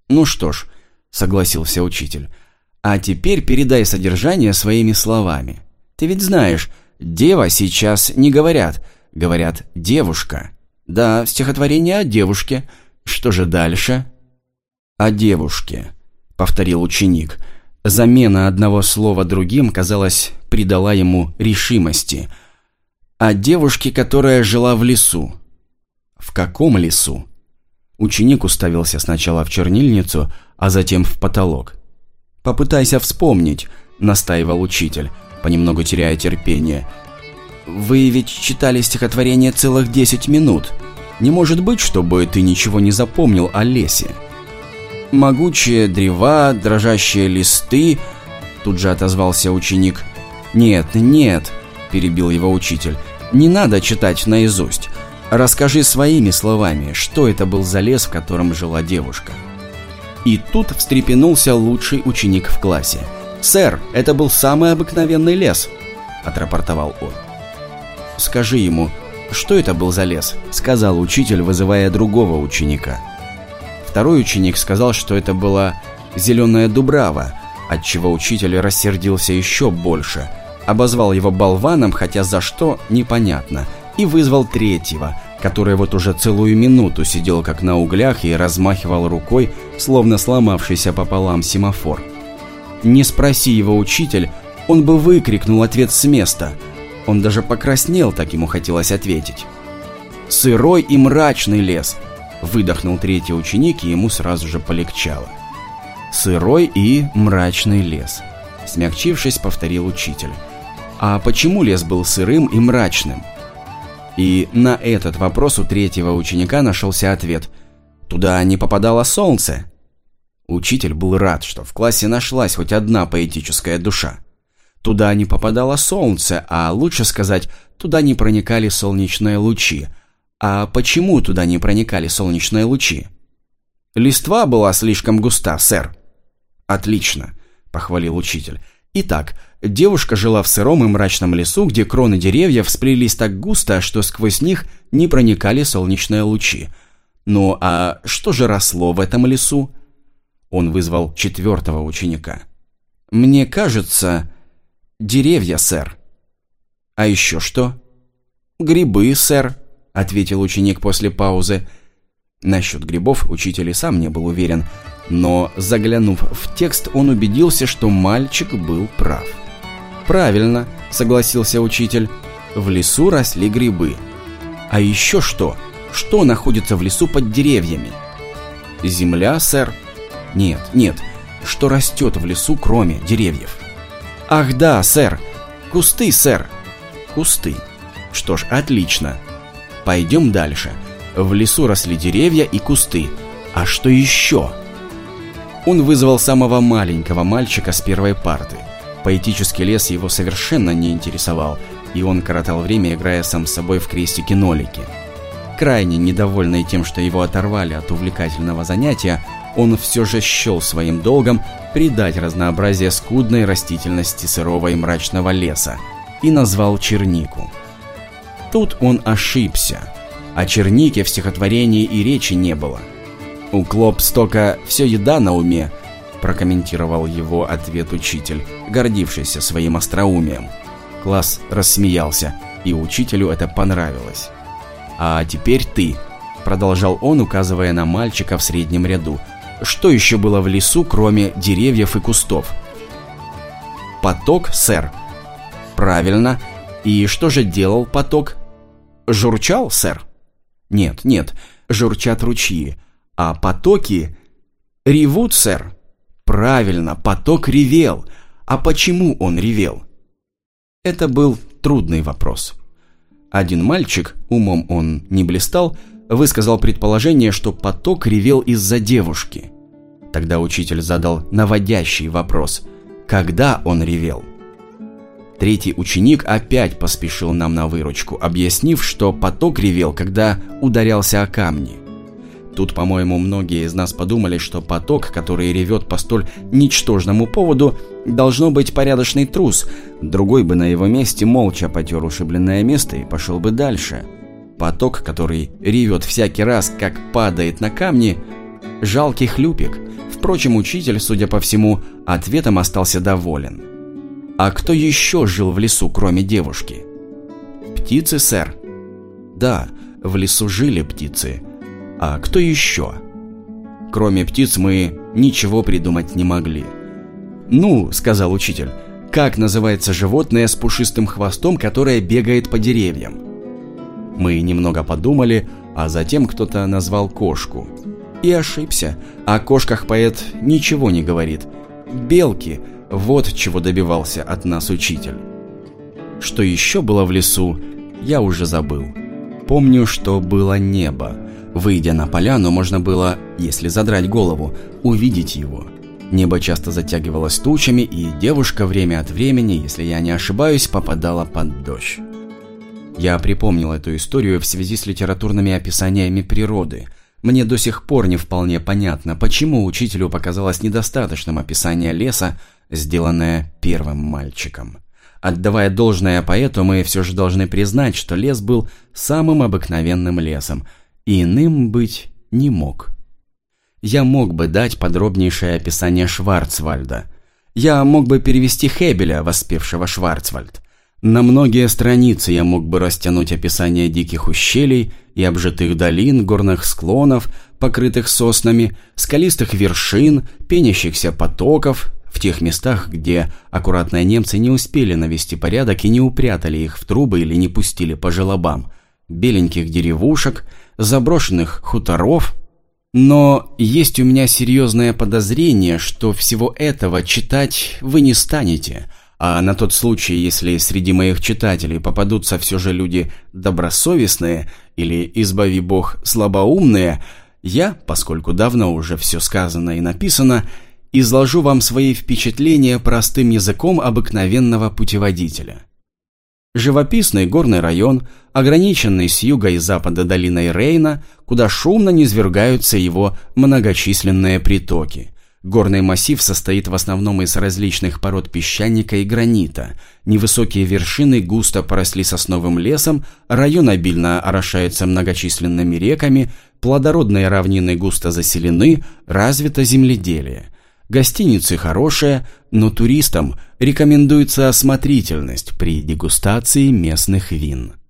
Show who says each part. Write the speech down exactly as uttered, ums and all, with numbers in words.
Speaker 1: «Ну что ж», — согласился учитель, — «а теперь передай содержание своими словами. Ты ведь знаешь, дева сейчас не говорят, говорят девушка. Да, стихотворение о девушке. Что же дальше?» «О девушке», — повторил ученик. Замена одного слова другим, казалось, придала ему решимости. «О девушке, которая жила в лесу». «В каком лесу?» Ученик уставился сначала в чернильницу, а затем в потолок. «Попытайся вспомнить», — настаивал учитель, понемногу теряя терпение. «Вы ведь читали стихотворение целых десять минут. Не может быть, чтобы ты ничего не запомнил о лесе». «Могучие древа, дрожащие листы», — тут же отозвался ученик. «Нет, нет», — перебил его учитель, — «не надо читать наизусть. Расскажи своими словами, что это был за лес, в котором жила девушка». И тут встрепенулся лучший ученик в классе. «Сэр, это был самый обыкновенный лес», — отрапортовал он. «Скажи ему, что это был за лес», — сказал учитель, вызывая другого ученика. Второй ученик сказал, что это была зеленая дубрава, отчего учитель рассердился еще больше, обозвал его болваном, хотя за что — непонятно, и вызвал третьего, который вот уже целую минуту сидел как на углях и размахивал рукой, словно сломавшийся пополам семафор. Не спроси его учитель, он бы выкрикнул ответ с места. Он даже покраснел, так ему хотелось ответить. «Сырой и мрачный лес», — выдохнул третий ученик, и ему сразу же полегчало. «Сырой и мрачный лес», — смягчившись, повторил учитель. «А почему лес был сырым и мрачным?» И на этот вопрос у третьего ученика нашелся ответ. «Туда не попадало солнце». Учитель был рад, что в классе нашлась хоть одна поэтическая душа. Туда не попадало солнце, а лучше сказать, туда не проникали солнечные лучи. А почему туда не проникали солнечные лучи? «Листва была слишком густа, сэр». «Отлично», — похвалил учитель. «Итак, девушка жила в сыром и мрачном лесу, где кроны деревьев сплелись так густо, что сквозь них не проникали солнечные лучи. Ну а что же росло в этом лесу?» Он вызвал четвертого ученика. «Мне кажется, деревья, сэр». «А еще что?» «Грибы, сэр», — ответил ученик после паузы. Насчет грибов учитель и сам не был уверен, но, заглянув в текст, он убедился, что мальчик был прав. «Правильно», — согласился учитель, — «в лесу росли грибы». «А еще что? Что находится в лесу под деревьями?» «Земля, сэр». «Нет, нет, что растет в лесу, кроме деревьев?» «Ах да, сэр, кусты, сэр». «Кусты. Что ж, отлично. Пойдем дальше. В лесу росли деревья и кусты. А что еще?» Он вызвал самого маленького мальчика с первой парты. Поэтический лес его совершенно не интересовал, и он коротал время, играя сам с собой в крестики-нолики. Крайне недовольный тем, что его оторвали от увлекательного занятия, он все же счел своим долгом придать разнообразие скудной растительности сырого и мрачного леса и назвал чернику. Тут он ошибся. О чернике в стихотворении и речи не было. «У Клопстока все еда на уме», — прокомментировал его ответ учитель, гордившийся своим остроумием. Класс рассмеялся, и учителю это понравилось. «А теперь ты», — продолжал он, указывая на мальчика в среднем ряду. «Что еще было в лесу, кроме деревьев и кустов?» «Поток, сэр». «Правильно. И что же делал поток?» «Журчал, сэр?» «Нет, нет, журчат ручьи. А потоки ревут, сэр?» «Правильно, поток ревел. А почему он ревел?» Это был трудный вопрос. Один мальчик, умом он не блистал, высказал предположение, что поток ревел из-за девушки. Тогда учитель задал наводящий вопрос: когда он ревел? Третий ученик опять поспешил нам на выручку, объяснив, что поток ревел, когда ударялся о камни. Тут, по-моему, многие из нас подумали, что поток, который ревет по столь ничтожному поводу, должно быть порядочный трус. Другой бы на его месте молча потер ушибленное место и пошел бы дальше. Поток, который ревет всякий раз, как падает на камни, Жалкий хлюпик. Впрочем, учитель, судя по всему, ответом остался доволен. А кто еще жил в лесу, кроме девушки? Птицы, сэр. Да, в лесу жили птицы. А кто еще? Кроме птиц мы ничего придумать не могли. «Ну, — сказал учитель, — как называется животное с пушистым хвостом, которое бегает по деревьям?» Мы немного подумали, а затем кто-то назвал кошку. И ошибся. О кошках поэт ничего не говорит. Белки — вот чего добивался от нас учитель. Что еще было в лесу, я уже забыл. Помню, что было небо. Выйдя на поляну, можно было, если задрать голову, увидеть его. Небо часто затягивалось тучами, и девушка время от времени, если я не ошибаюсь, попадала под дождь. Я припомнил эту историю в связи с литературными описаниями природы. Мне до сих пор не вполне понятно, почему учителю показалось недостаточным описание леса, сделанное первым мальчиком. Отдавая должное поэту, мы все же должны признать, что лес был самым обыкновенным лесом, и иным быть не мог. Я мог бы дать подробнейшее описание Шварцвальда. Я мог бы перевести Хебеля, воспевшего Шварцвальд. На многие страницы я мог бы растянуть описание диких ущелий и обжитых долин, горных склонов, покрытых соснами, скалистых вершин, пенящихся потоков, в тех местах, где аккуратные немцы не успели навести порядок и не упрятали их в трубы или не пустили по желобам, беленьких деревушек, заброшенных хуторов. Но есть у меня серьезное подозрение, что всего этого читать вы не станете, а на тот случай, если среди моих читателей попадутся все же люди добросовестные или, избави бог, слабоумные, я, поскольку давно уже все сказано и написано, изложу вам свои впечатления простым языком обыкновенного путеводителя. Живописный горный район, ограниченный с юга и запада долиной Рейна, куда шумно низвергаются его многочисленные притоки. Горный массив состоит в основном из различных пород песчаника и гранита. Невысокие вершины густо поросли сосновым лесом, район обильно орошается многочисленными реками, плодородные равнины густо заселены, развито земледелие. Гостиницы хорошие, но туристам рекомендуется осмотрительность при дегустации местных вин.